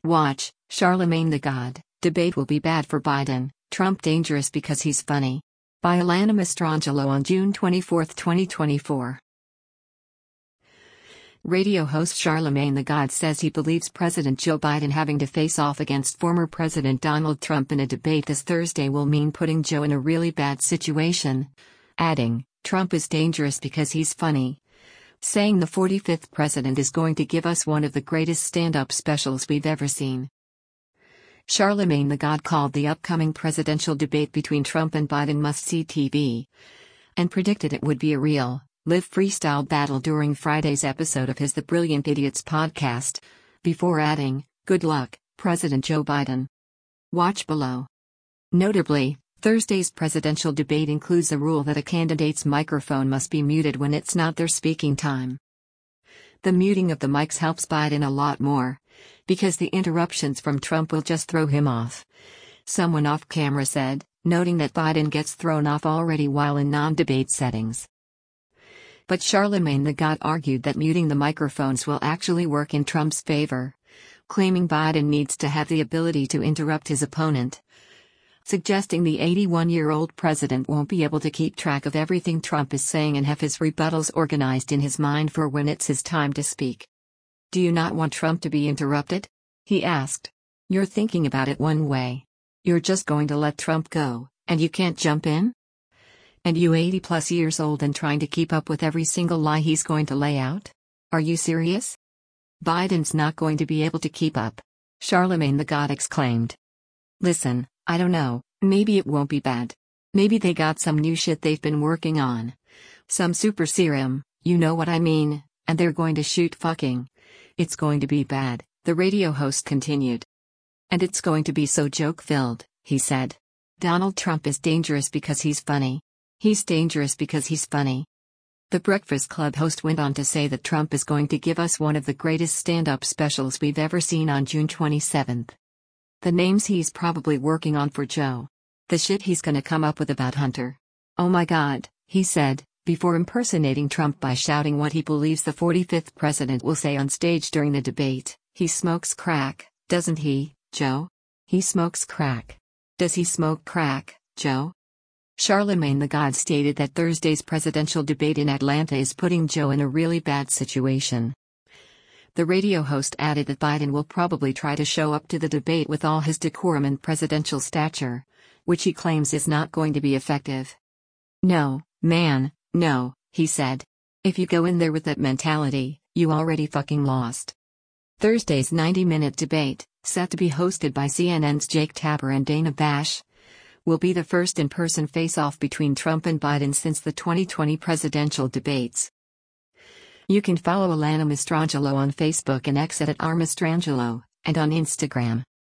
Watch, Charlemagne the God, debate will be bad for Biden, Trump dangerous because he's funny. By Alana Mastrangelo on June 24, 2024. Radio host Charlemagne the God says he believes President Joe Biden having to face off against former President Donald Trump in a debate this Thursday will mean putting Joe in a really bad situation, adding, Trump is dangerous because he's funny. Saying the 45th president is going to give us one of the greatest stand-up specials we've ever seen. Charlemagne the God called the upcoming presidential debate between Trump and Biden must-see TV, and predicted it would be a real, live freestyle battle during Friday's episode of his The Brilliant Idiots podcast, before adding, good luck, President Joe Biden. Watch below. Notably, Thursday's presidential debate includes a rule that a candidate's microphone must be muted when it's not their speaking time. The muting of the mics helps Biden a lot more, because the interruptions from Trump will just throw him off. Someone off camera said, noting that Biden gets thrown off already while in non-debate settings. But Charlemagne the God argued that muting the microphones will actually work in Trump's favor, claiming Biden needs to have the ability to interrupt his opponent, suggesting the 81-year-old president won't be able to keep track of everything Trump is saying and have his rebuttals organized in his mind for when it's his time to speak. Do you not want Trump to be interrupted? He asked. You're thinking about it one way. You're just going to let Trump go, and you can't jump in? And you 80+ years old and trying to keep up with every single lie he's going to lay out? Are you serious? Biden's not going to be able to keep up, Charlemagne the God exclaimed. Listen, I don't know, maybe it won't be bad. Maybe they got some new shit they've been working on. Some super serum, you know what I mean, and they're going to shoot fucking. It's going to be bad, the radio host continued. And it's going to be so joke-filled, he said. Donald Trump is dangerous because he's funny. He's dangerous because he's funny. The Breakfast Club host went on to say that Trump is going to give us one of the greatest stand-up specials we've ever seen on June 27. The names he's probably working on for Joe. The shit he's gonna come up with about Hunter. Oh my God, he said, before impersonating Trump by shouting what he believes the 45th president will say on stage during the debate. He smokes crack, doesn't he, Joe? He smokes crack. Does he smoke crack, Joe? Charlemagne the God stated that Thursday's presidential debate in Atlanta is putting Joe in a really bad situation. The radio host added that Biden will probably try to show up to the debate with all his decorum and presidential stature, which he claims is not going to be effective. No, man, no, he said. If you go in there with that mentality, you already fucking lost. Thursday's 90-minute debate, set to be hosted by CNN's Jake Tapper and Dana Bash, will be the first in-person face-off between Trump and Biden since the 2020 presidential debates. You can follow Alana Mastrangelo on Facebook and X at @rmastrangelo, and on Instagram.